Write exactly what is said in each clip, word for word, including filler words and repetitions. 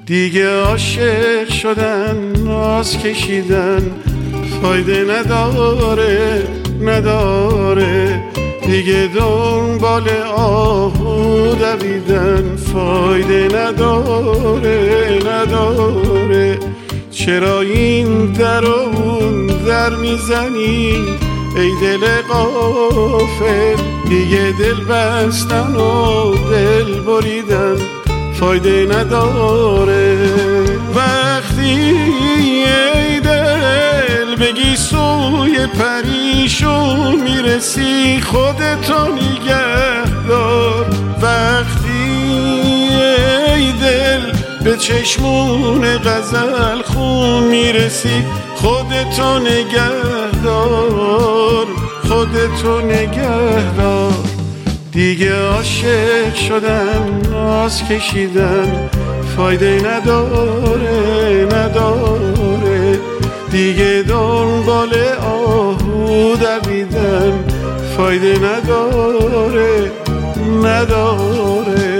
دیگه عاشق شدن ناز کشیدن فایده نداره نداره، دیگه دنبال آهو دویدن فایده نداره نداره. چرا این در و اون در میزنی ای دل غافل، دیگه دل بستن و دل بریدن فایده نداره. وقتی ای دل بگی سوی پریشون میرسی خودتو نگه دار، وقتی ای دل به چشمون غزل خون میرسی خودتو نگه دار خودتو نگه دار. دیگه عاشق شدن ناز کشیدن فایده نداره نداره، دیگه دنبال آهو دویدن فایده نداره نداره.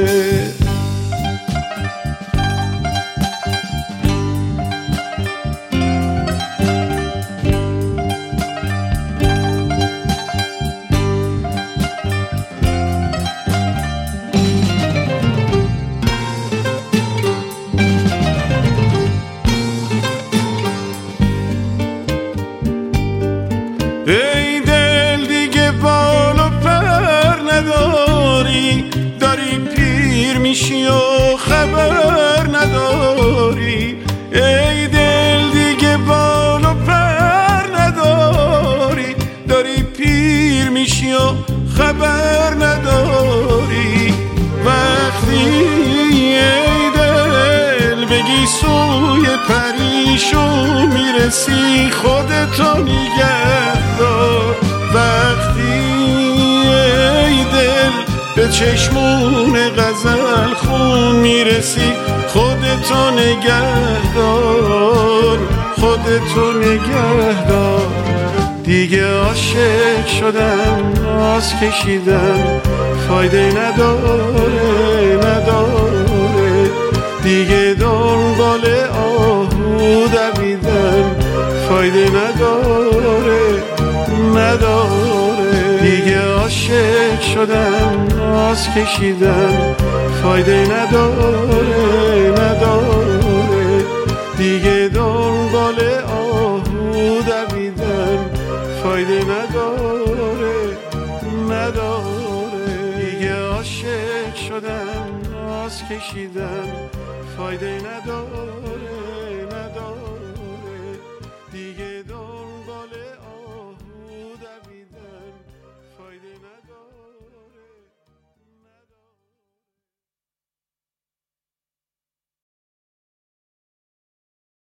ای دل دیگه بال و پر نداری، داری پیر میشی و خبر نداری. ای دل دیگه بال و پر نداری، داری پیر میشی و خبر نداری. وقتی ای دل بگی سوی پریشون میرسی خودتو نگه دار، وقتی ای دل به چشمون غزل خون میرسی خودتو نگه دار خودتو نگه دار. دیگه عاشق شدن ناز کشیدن فایده نداره نداره، دیگه دنبال آهو دویدن فایده نداره نداره. دیگه عاشق شدن ناز کشیدن فایده نداره نداره، دیگه دنبال آهو دویدن فایده نداره نداره. دیگه عاشق شدن ناز کشیدن فایده نداره